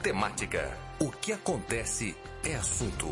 temática. O que acontece é assunto.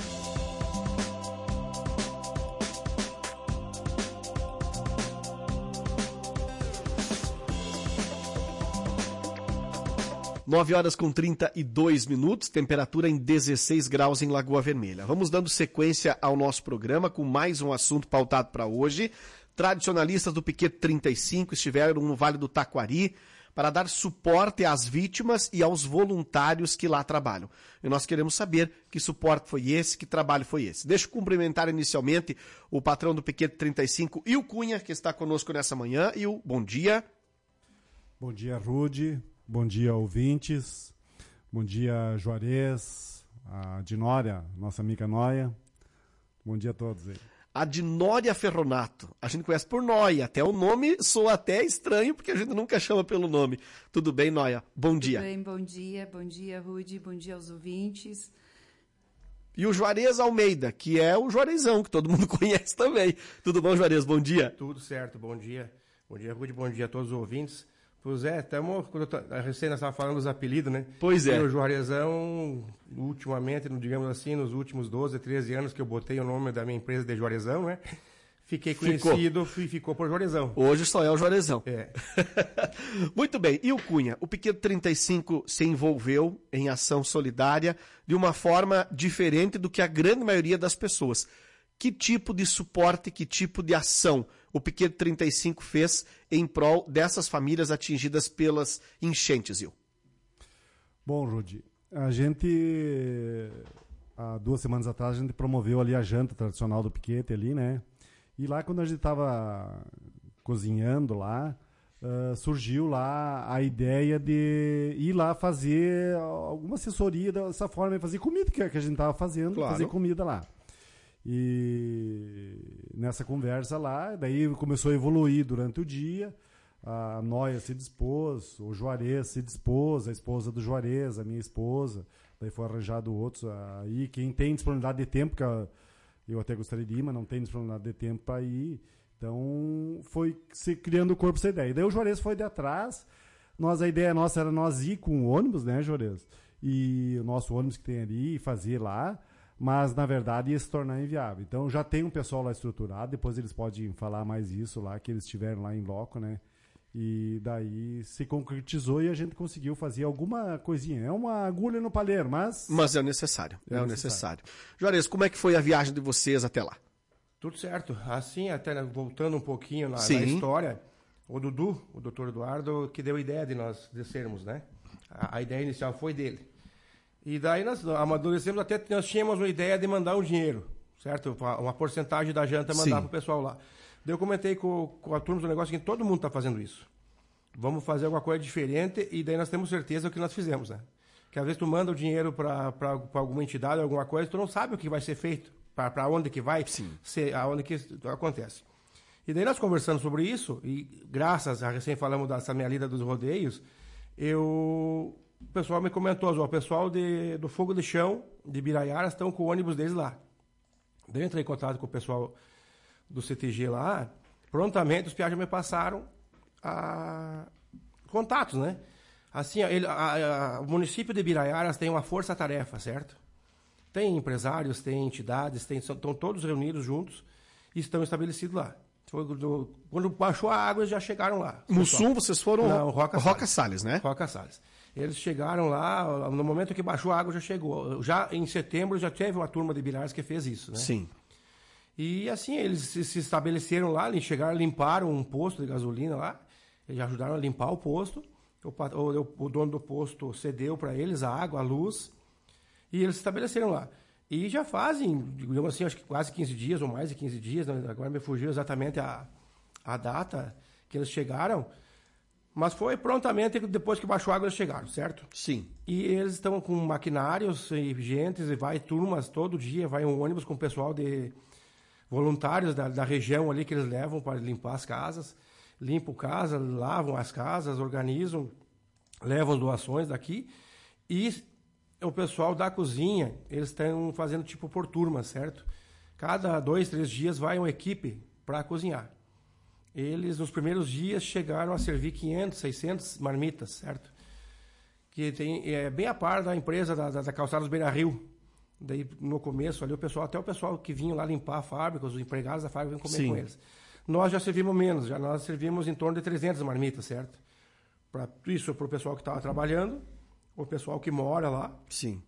Nove horas com 32 minutos, temperatura em 16 graus em Lagoa Vermelha. Vamos dando sequência ao nosso programa com mais um assunto pautado para hoje. Tradicionalistas do Piquete 35 estiveram no Vale do Taquari para dar suporte às vítimas e aos voluntários que lá trabalham. E nós queremos saber que suporte foi esse, que trabalho foi esse. Deixa eu cumprimentar inicialmente o patrão do Piquete 35, o Cunha, que está conosco nessa manhã. E o bom dia. Bom dia, Rude. Bom dia, ouvintes. Bom dia, Juarez, a Dinória, nossa amiga Noia. Bom dia a todos aí. A Dinória Ferronato. A gente conhece por Noia. Até o nome soa até estranho, porque a gente nunca chama pelo nome. Tudo bem, Noia? Bom dia. Tudo bem, bom dia. Bom dia, Rude. Bom dia aos ouvintes. E o Juarez Almeida, que é o Juarezão, que todo mundo conhece também. Tudo bom, Juarez? Bom dia. Tudo certo, bom dia. Bom dia, Rude. Bom dia a todos os ouvintes. Pois é, recém nós estávamos falando dos apelidos, né? Pois é. E o Juarezão, ultimamente, digamos assim, nos últimos 12, 13 anos que eu botei o nome da minha empresa de Juarezão, né? Fiquei conhecido e ficou por Juarezão. Hoje só é o Juarezão. É. Muito bem. E o Cunha? O Piquete 35 se envolveu em ação solidária de uma forma diferente do que a grande maioria das pessoas. Que tipo de suporte, que tipo de ação o Piquete 35 fez em prol dessas famílias atingidas pelas enchentes, Zil? Bom, Rudy, a gente, há 2 semanas atrás, a gente promoveu ali a janta tradicional do Piquete ali, né? E lá, quando a gente estava cozinhando lá, surgiu lá a ideia de ir lá fazer alguma assessoria dessa forma, fazer comida que a gente estava fazendo, claro. Fazer comida lá. E nessa conversa lá, daí começou a evoluir durante o dia, a Noia se dispôs, o Juarez se dispôs, a esposa do Juarez, a minha esposa, daí foi arranjado outros aí, quem tem disponibilidade de tempo, que eu até gostaria de ir, mas não tem disponibilidade de tempo para ir, então foi se criando o corpo essa ideia. E daí o Juarez foi de atrás, a ideia nossa era nós ir com o ônibus, né, Juarez? E o nosso ônibus que tem ali, fazer lá, mas na verdade ia se tornar inviável. Então já tem um pessoal lá estruturado, depois eles podem falar mais isso lá, que eles estiveram lá em loco, né? E daí se concretizou e a gente conseguiu fazer alguma coisinha. É uma agulha no palheiro, mas é o necessário. É o necessário. Juarez, como é que foi a viagem de vocês até lá? Tudo certo. Assim, até voltando um pouquinho na história, o Dudu, o doutor Eduardo, que deu a ideia de nós descermos, né? A ideia inicial foi dele. E daí nós amadurecemos, até nós tínhamos uma ideia de mandar um dinheiro, certo? Uma porcentagem da janta mandar para o pessoal lá. Daí eu comentei com a turma do negócio que todo mundo está fazendo isso. Vamos fazer alguma coisa diferente e daí nós temos certeza do que nós fizemos, né? Que às vezes tu manda o dinheiro para alguma entidade, alguma coisa, tu não sabe o que vai ser feito, para onde que vai ser, aonde que acontece. E daí nós conversando sobre isso, e graças a recém falamos dessa minha lida dos rodeios, o pessoal me comentou, o pessoal do Fogo de Chão, de Biraiara, estão com o ônibus deles lá. Daí eu entrei em contato com o pessoal do CTG lá, prontamente os piados me passaram contatos, né? Assim, o município de Biraiaras tem uma força-tarefa, certo? Tem empresários, tem entidades, estão todos reunidos juntos e estão estabelecidos lá. Quando baixou a água, eles já chegaram lá. Mussum, vocês foram... Não, Roca Salles, né? Roca Salles. Eles chegaram lá, no momento que baixou a água, já chegou. Já em setembro, já teve uma turma de Biraiaras que fez isso, né? Sim. E assim, eles se estabeleceram lá, eles chegaram, limparam um posto de gasolina lá, eles ajudaram a limpar o posto, o dono do posto cedeu para eles a água, a luz, e eles se estabeleceram lá. E já fazem, digamos assim, acho que quase 15 dias, ou mais de 15 dias, né? Agora me fugiu exatamente a data que eles chegaram, mas foi prontamente depois que baixou a água eles chegaram, certo? Sim. E eles estão com maquinários e gentes, e vai turmas todo dia, vai um ônibus com o pessoal de voluntários da região ali que eles levam para limpar as casas, limpam casa, lavam as casas, organizam, levam doações daqui, e o pessoal da cozinha, eles estão fazendo tipo por turma, certo? Cada 2, 3 dias vai uma equipe para cozinhar. Eles, nos primeiros dias, chegaram a servir 500, 600 marmitas, certo? que é bem a par da empresa da Calçados Beira Rio. Daí, no começo, ali até o pessoal que vinha lá limpar a fábrica, os empregados da fábrica, vinham comer com eles. Nós já servimos menos, nós servimos em torno de 300 marmitas, certo? Isso para o pessoal que estava trabalhando, o pessoal que mora lá. Sim.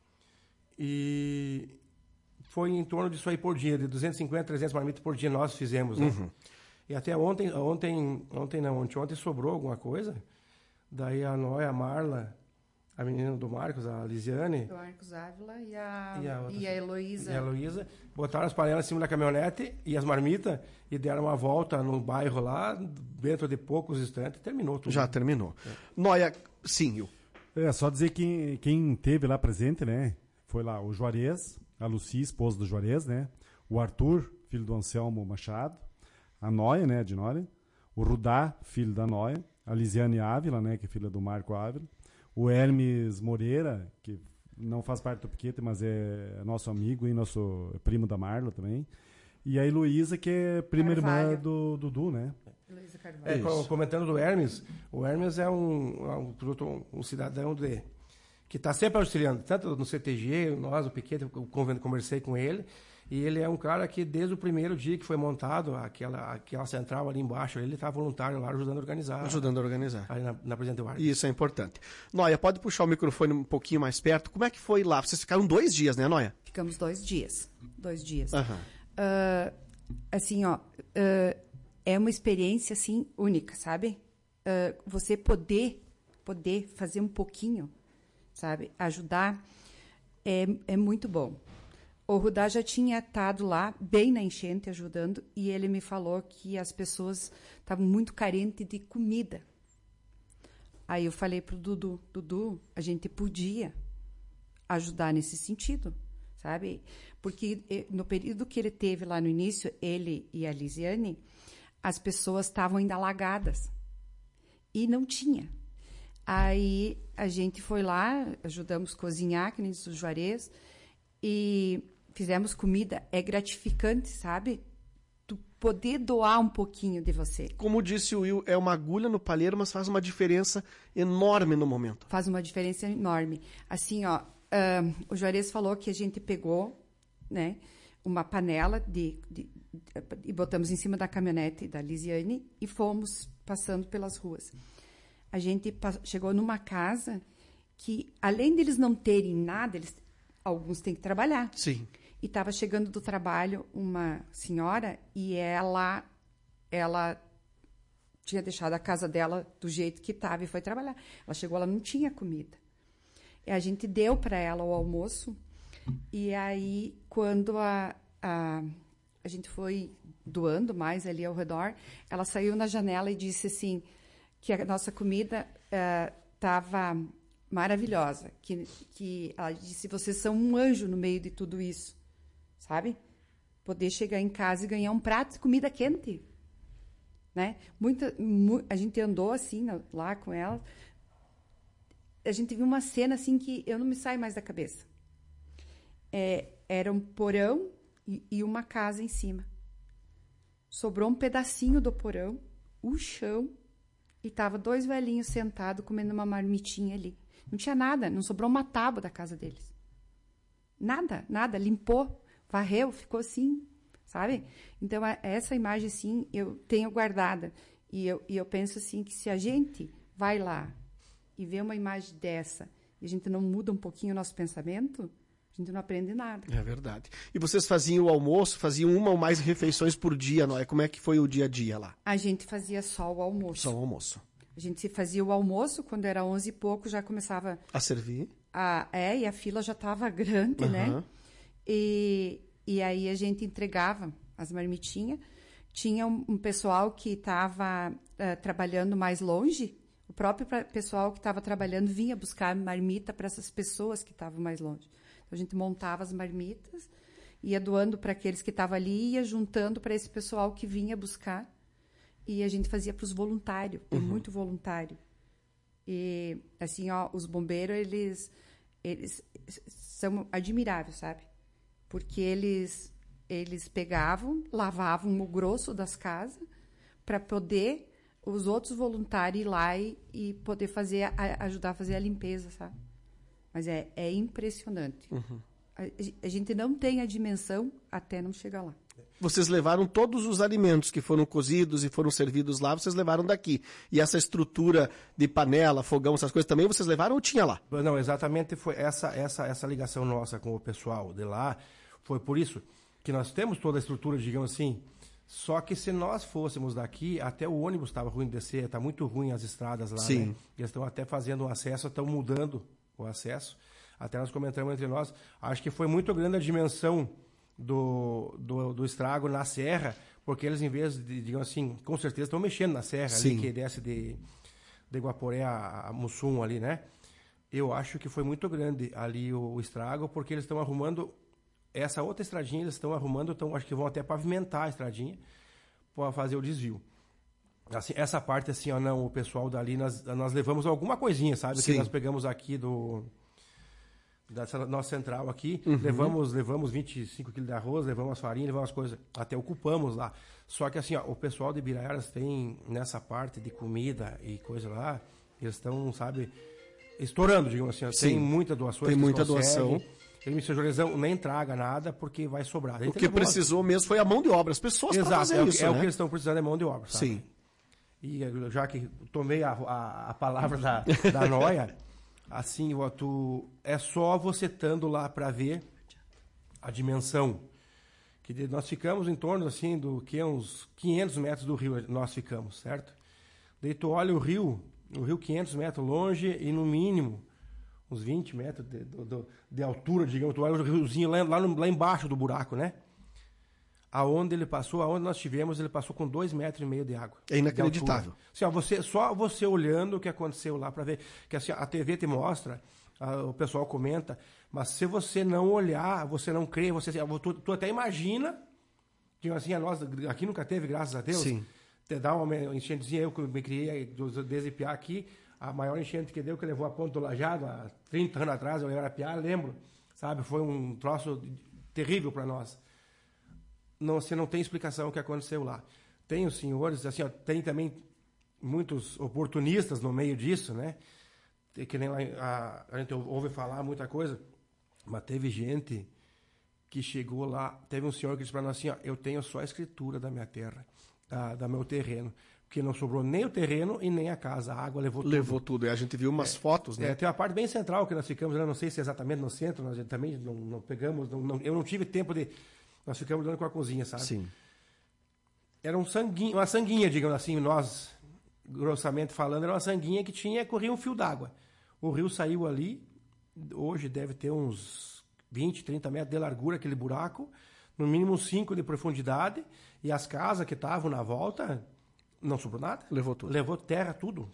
E foi em torno disso aí por dia, de 250, 300 marmitas por dia nós fizemos, né? Uhum. E até ontem sobrou alguma coisa. Daí a Noia, a Marla, a menina do Marcos, a Lisiane. Do Marcos Ávila e a Heloísa. E a Heloísa botaram as panelas em cima da caminhonete e as marmitas e deram uma volta no bairro lá, dentro de poucos instantes, terminou tudo. Já terminou. Noia, sim, só dizer que quem teve lá presente, né? Foi lá o Juarez, a Lucia, esposa do Juarez, né? O Arthur, filho do Anselmo Machado, a Noia, né, de Nória, o Rudá, filho da Noia, a Lisiane Ávila, né, que é filha do Marco Ávila, o Hermes Moreira, que não faz parte do Piquete, mas é nosso amigo e nosso primo da Marla também, e a Heloísa, que é prima irmã do Dudu, né? Heloísa Carvalho. Comentando do Hermes, o Hermes é um cidadão que está sempre auxiliando, tanto no CTG, nós, o Piquete, eu conversei com ele, e ele é um cara que, desde o primeiro dia que foi montado aquela central ali embaixo, ele está voluntário lá ajudando a organizar. Aí na Presidente Vargas. Isso é importante. Noia, pode puxar o microfone um pouquinho mais perto? Como é que foi lá? Vocês ficaram 2 dias, né, Noia? Ficamos 2 dias. 2 dias. Uhum. Assim, é uma experiência, assim, única, sabe? Você poder fazer um pouquinho, sabe? Ajudar é muito bom. O Rudá já tinha estado lá, bem na enchente, ajudando, e ele me falou que as pessoas estavam muito carentes de comida. Aí eu falei para o Dudu, a gente podia ajudar nesse sentido, sabe? Porque no período que ele teve lá no início, ele e a Lisiane, as pessoas estavam ainda alagadas. E não tinha. Aí a gente foi lá, ajudamos a cozinhar, que nem disse o Juarez, e fizemos comida. É gratificante, sabe? Tu poder doar um pouquinho de você. Como disse o Will, é uma agulha no palheiro, mas faz uma diferença enorme no momento. Faz uma diferença enorme. Assim, o Juarez falou que a gente pegou, né, uma panela e botamos em cima da caminhonete da Lisiane e fomos passando pelas ruas. A gente chegou numa casa que, além deles não terem nada, alguns têm que trabalhar. Sim. E estava chegando do trabalho uma senhora e ela tinha deixado a casa dela do jeito que estava e foi trabalhar. Ela chegou, ela não tinha comida. E a gente deu para ela o almoço e aí, quando a gente foi doando mais ali ao redor, ela saiu na janela e disse assim que a nossa comida estava maravilhosa, que ela disse, vocês são um anjo no meio de tudo isso, sabe? Poder chegar em casa e ganhar um prato de comida quente, né? A gente andou assim lá com ela, a gente viu uma cena assim que eu não me saio mais da cabeça. Era um porão e uma casa em cima. Sobrou um pedacinho do porão, o chão, e tava 2 velhinhos sentados comendo uma marmitinha ali. Não tinha nada, não sobrou uma tábua da casa deles. Nada, limpou, varreu, ficou assim, sabe? Então, essa imagem, assim, eu tenho guardada. E eu penso, assim, que se a gente vai lá e vê uma imagem dessa e a gente não muda um pouquinho o nosso pensamento, a gente não aprende nada. É verdade. E vocês faziam o almoço, faziam uma ou mais refeições por dia, não é? Como é que foi o dia a dia lá? A gente fazia só o almoço. Só o almoço. A gente fazia o almoço, quando era 11 e pouco, já começava... A servir? E a fila já estava grande, né? E aí a gente entregava as marmitinhas. Tinha um pessoal que estava trabalhando mais longe. O próprio pessoal que estava trabalhando vinha buscar marmita para essas pessoas que estavam mais longe. Então, a gente montava as marmitas, ia doando para aqueles que estavam ali e ia juntando para esse pessoal que vinha buscar. E a gente fazia para os voluntários, muito voluntário. E, assim, os bombeiros, eles são admiráveis, sabe? Porque eles pegavam, lavavam o grosso das casas para poder os outros voluntários ir lá e poder ajudar a fazer a limpeza, sabe? Mas é impressionante. A gente não tem a dimensão até não chegar lá. Vocês levaram todos os alimentos que foram cozidos e foram servidos lá, vocês levaram daqui. E essa estrutura de panela, fogão, essas coisas também, vocês levaram ou tinha lá? Não, exatamente foi essa ligação nossa com o pessoal de lá. Foi por isso que nós temos toda a estrutura, digamos assim. Só que se nós fôssemos daqui, até o ônibus estava ruim de descer, está muito ruim as estradas lá. Sim. Né? Eles estão até fazendo um acesso, estão mudando o acesso. Até nós comentamos entre nós, acho que foi muito grande a dimensão do estrago na serra, porque eles, em vez de, digamos assim, com certeza estão mexendo na serra, ali, que desce de Guaporé a Mussum ali, né? Eu acho que foi muito grande ali o estrago, porque eles estão arrumando essa outra estradinha, eles estão arrumando, acho que vão até pavimentar a estradinha para fazer o desvio. Assim, essa parte, assim, ó, não, o pessoal dali, nós levamos alguma coisinha, sabe? Sim. Que nós pegamos aqui dessa nossa central aqui, levamos 25 quilos de arroz, levamos as farinhas, levamos as coisas, até ocupamos lá. Só que assim, ó, o pessoal de Ibiraiaras tem, nessa parte de comida e coisa lá, eles estão, sabe, estourando, digamos assim. Sim. Tem muita doação. Tem muita doação. Ele me Jorezão nem traga nada porque vai sobrar. O que precisou mesmo foi a mão de obra, as pessoas para fazer isso, é né? o que eles estão precisando, é mão de obra, sabe? Sim. E já que tomei a palavra da Noia, assim, é só você estando lá para ver a dimensão. Que nós ficamos em torno, assim, uns 500 metros do rio, nós ficamos, certo? Daí tu olha o rio 500 metros longe e no mínimo uns 20 metros de altura, digamos. Tu olha o riozinho lá embaixo do buraco, né? Aonde nós tivemos, ele passou com 2,5 metros de água. É inacreditável. Assim, ó, só você olhando o que aconteceu lá para ver, que assim, a TV te mostra, o pessoal comenta, mas se você não olhar, você não crê, tu até imagina, que assim, nós aqui nunca teve, graças a Deus. Sim. Te dá uma enchенtezinha, eu que me criei desde piá aqui, a maior enchente que deu, que levou a Ponta do Lajado, há 30 anos atrás, eu era piá, lembro, sabe, foi um troço terrível para nós. Não, você não tem explicação o que aconteceu lá. Tem os senhores, assim, ó, tem também muitos oportunistas no meio disso, né? Que nem lá, a gente ouve falar muita coisa, mas teve gente que chegou lá, teve um senhor que disse para nós assim, ó, eu tenho só a escritura da minha terra, do meu terreno, porque não sobrou nem o terreno e nem a casa, a água levou tudo. Levou tudo, e a gente viu umas fotos, né? Tem uma parte bem central que nós ficamos, eu não sei se é exatamente no centro, nós também não pegamos, eu não tive tempo de... Nós ficamos dando com a cozinha, sabe? Sim. Era uma sanguinha, digamos assim, nós, grossamente falando, era uma sanguinha que corria um fio d'água. O rio saiu ali, hoje deve ter uns 20, 30 metros de largura, aquele buraco, no mínimo 5 de profundidade, e as casas que estavam na volta, não sobrou nada. Levou tudo. Levou terra, tudo.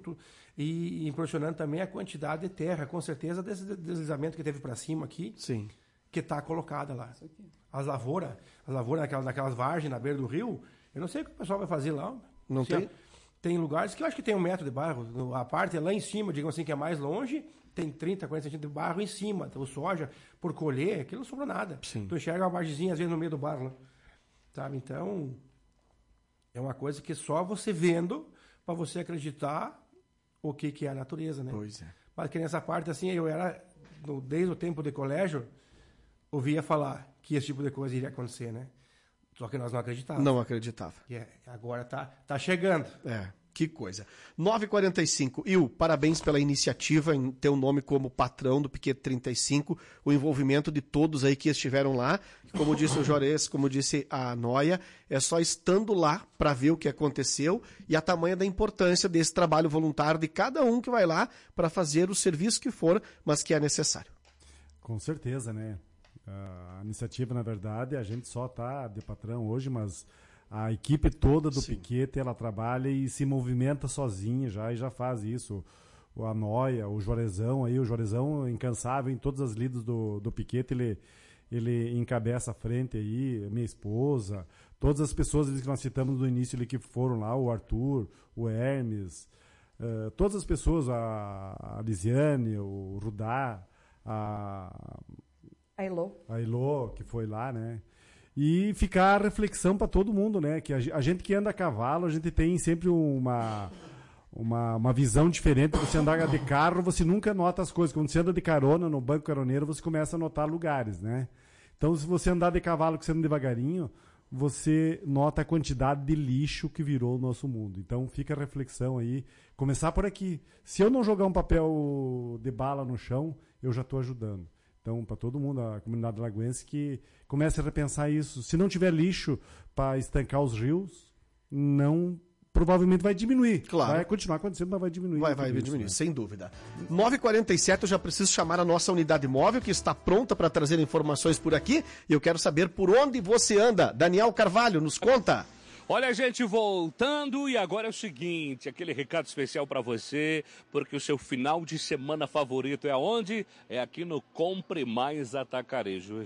E impressionante também a quantidade de terra, com certeza, desse deslizamento que teve para cima aqui. Sim. Que está colocada lá. As lavouras naquelas vargens na beira do rio, eu não sei o que o pessoal vai fazer lá. Não tem? Tem lugares que eu acho que tem 1 metro de barro. A parte lá em cima, digamos assim, que é mais longe, tem 30, 40 centímetros de barro em cima. O soja, por colher, aquilo não sobrou nada. Sim. Tu enxerga uma vargemzinha, às vezes, no meio do barro. Né? Sabe? Então, é uma coisa que só você vendo para você acreditar o que é a natureza, né? Pois é. Mas que nessa parte, assim, eu era, desde o tempo de colégio, ouvia falar que esse tipo de coisa iria acontecer, né? Só que nós não acreditávamos. Não acreditava. Agora tá chegando. Que coisa. 9h45. Il, parabéns pela iniciativa em ter o nome como patrão do Piquete 35, o envolvimento de todos aí que estiveram lá. Como disse o Juarez, como disse a Noia, é só estando lá para ver o que aconteceu e a tamanha da importância desse trabalho voluntário de cada um que vai lá para fazer o serviço que for, mas que é necessário. Com certeza, né? A iniciativa, na verdade, a gente só está de patrão hoje, mas a equipe toda do Piquete, ela trabalha e se movimenta sozinha e já faz isso. A Noia, o Juarezão incansável em todas as lidas do Piquete, ele encabeça a frente aí, minha esposa, todas as pessoas que nós citamos no início ali que foram lá, o Arthur, o Hermes, todas as pessoas, a Lisiane, o Rudá, a Ilô, que foi lá, né? E ficar a reflexão para todo mundo, né? Que a gente que anda a cavalo, a gente tem sempre uma visão diferente. Você andar de carro, você nunca nota as coisas. Quando você anda de carona no banco caroneiro, você começa a notar lugares, né? Então, se você andar de cavalo, que você anda devagarinho, você nota a quantidade de lixo que virou o nosso mundo. Então, fica a reflexão aí. Começar por aqui. Se eu não jogar um papel de bala no chão, eu já estou ajudando. Então, para todo mundo, a comunidade lagoense, que comece a repensar isso. Se não tiver lixo para estancar os rios, provavelmente vai diminuir. Claro. Vai continuar acontecendo, mas vai diminuir. Vai diminuir, né? Sem dúvida. 9h47, eu já preciso chamar a nossa unidade móvel, que está pronta para trazer informações por aqui. E eu quero saber por onde você anda. Daniel Carvalho, nos conta. Olha, gente, voltando, e agora é o seguinte, aquele recado especial para você, porque o seu final de semana favorito é aonde? É aqui no Compre Mais Atacarejo.